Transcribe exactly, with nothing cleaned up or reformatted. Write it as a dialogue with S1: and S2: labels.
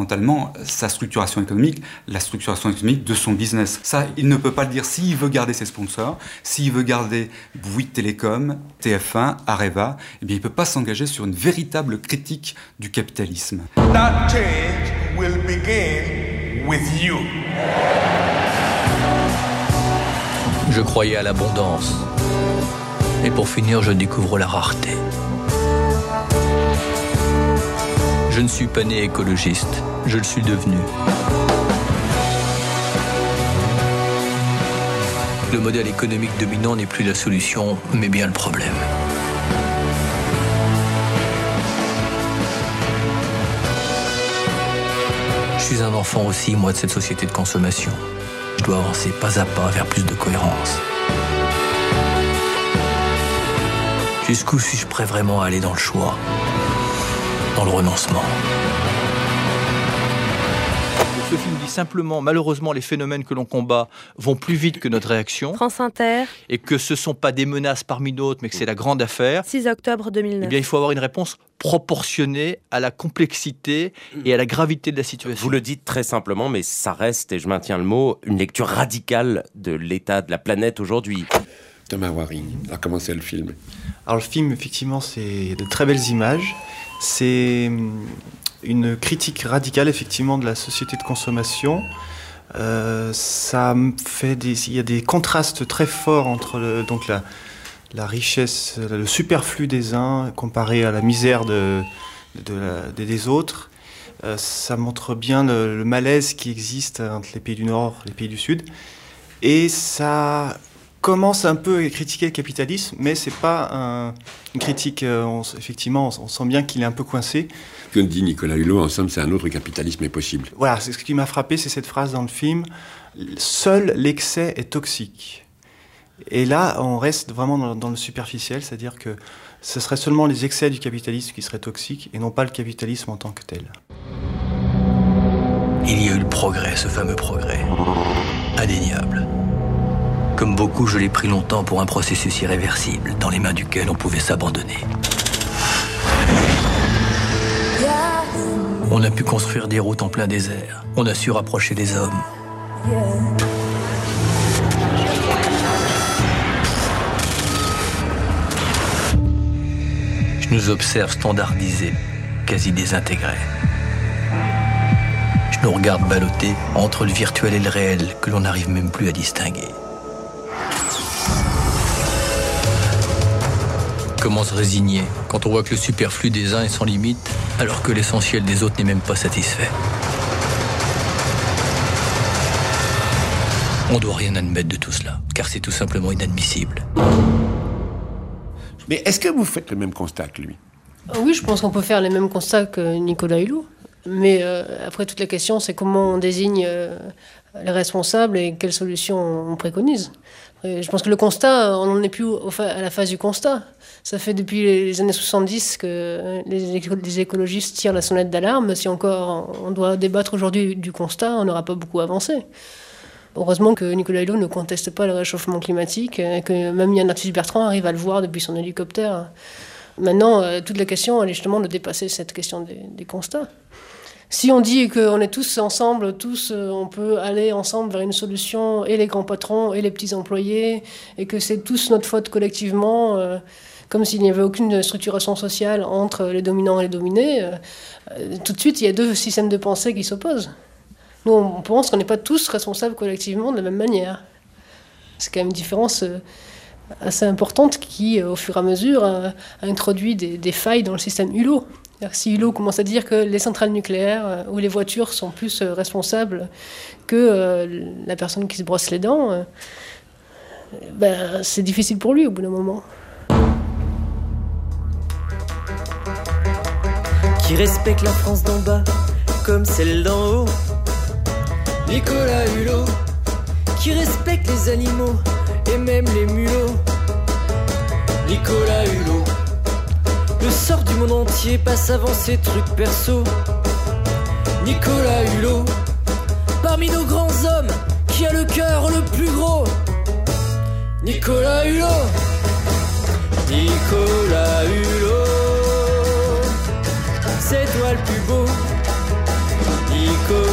S1: fondamentalement sa structuration économique, la structuration économique de son business. Ça, il ne peut pas le dire s'il veut garder ses sponsors, s'il veut garder Bouygues Télécom, T F un, Areva, eh bien, il ne peut pas s'engager sur une véritable critique du capitalisme.
S2: That change will begin with you.
S3: Je croyais à l'abondance. Et pour finir, je découvre la rareté. Je ne suis pas né écologiste, je le suis devenu. Le modèle économique dominant n'est plus la solution, mais bien le problème. Je suis un enfant aussi, moi, de cette société de consommation. Je dois avancer pas à pas vers plus de cohérence. Jusqu'où suis-je prêt vraiment à aller dans le choix, dans le renoncement?
S4: Ce film dit simplement, malheureusement, les phénomènes que l'on combat vont plus vite que notre réaction.
S5: France Inter.
S4: Et que ce ne sont pas des menaces parmi d'autres, mais que c'est la grande affaire.
S5: six octobre deux mille neuf.
S4: Eh bien, il faut avoir une réponse proportionnée à la complexité et à la gravité de la situation.
S6: Vous le dites très simplement, mais ça reste, et je maintiens le mot, une lecture radicale de l'état de la planète aujourd'hui.
S7: Thomas Waring, alors comment c'est le film?
S8: Alors le film, effectivement, c'est de très belles images. C'est une critique radicale, effectivement, de la société de consommation. Euh, ça fait des, il y a des contrastes très forts entre le, donc la, la richesse, le superflu des uns comparé à la misère de, de la, des autres. Euh, ça montre bien le, le malaise qui existe entre les pays du Nord et les pays du Sud. Et ça commence un peu à critiquer le capitalisme, mais c'est pas un, une critique, euh, on, effectivement, on, on sent bien qu'il est un peu coincé.
S7: Ce que dit Nicolas Hulot, en somme, c'est un autre capitalisme est possible.
S8: Voilà, c'est ce qui m'a frappé, c'est cette phrase dans le film, « Seul l'excès est toxique ». Et là, on reste vraiment dans, dans le superficiel, c'est-à-dire que ce serait seulement les excès du capitalisme qui seraient toxiques, et non pas le capitalisme en tant que tel.
S3: Il y a eu le progrès, ce fameux progrès, indéniable. Comme beaucoup, je l'ai pris longtemps pour un processus irréversible, dans les mains duquel on pouvait s'abandonner. On a pu construire des routes en plein désert. On a su rapprocher les hommes. Je nous observe standardisés, quasi désintégrés. Je nous regarde balloter entre le virtuel et le réel, que l'on n'arrive même plus à distinguer. Comment se résigner quand on voit que le superflu des uns est sans limite, alors que l'essentiel des autres n'est même pas satisfait? On ne doit rien admettre de tout cela, car c'est tout simplement inadmissible.
S7: Mais est-ce que vous faites le même constat que lui?
S9: Oui, je pense qu'on peut faire les mêmes constats que Nicolas Hulot. Mais euh, après, toute la question, c'est comment on désigne euh, les responsables et quelles solutions on préconise. Et je pense que le constat, on n'en est plus au, à la phase du constat. Ça fait depuis les années soixante-dix que les, les écologistes tirent la sonnette d'alarme. Si encore on doit débattre aujourd'hui du constat, on n'aura pas beaucoup avancé. Heureusement que Nicolas Hulot ne conteste pas le réchauffement climatique et que même Yann Arthus-Bertrand arrive à le voir depuis son hélicoptère. Maintenant, euh, toute la question, elle est justement de dépasser cette question des, des constats. Si on dit qu'on est tous ensemble, tous, euh, on peut aller ensemble vers une solution, et les grands patrons, et les petits employés, et que c'est tous notre faute collectivement, euh, comme s'il n'y avait aucune structuration sociale entre les dominants et les dominés, euh, euh, tout de suite, il y a deux systèmes de pensée qui s'opposent. Nous, on pense qu'on n'est pas tous responsables collectivement de la même manière. C'est quand même une différence euh, assez importante qui, euh, au fur et à mesure, a, a introduit des, des failles dans le système Hulot. Si Hulot commence à dire que les centrales nucléaires euh, ou les voitures sont plus euh, responsables que euh, la personne qui se brosse les dents, euh, ben, c'est difficile pour lui au bout d'un moment.
S10: Qui respecte la France d'en bas comme celle d'en haut. Nicolas Hulot, qui respecte les animaux et même les mulots. Nicolas Hulot, le sort du monde entier passe avant ses trucs perso. Nicolas Hulot, parmi nos grands hommes, qui a le cœur le plus gros. Nicolas Hulot, Nicolas Hulot.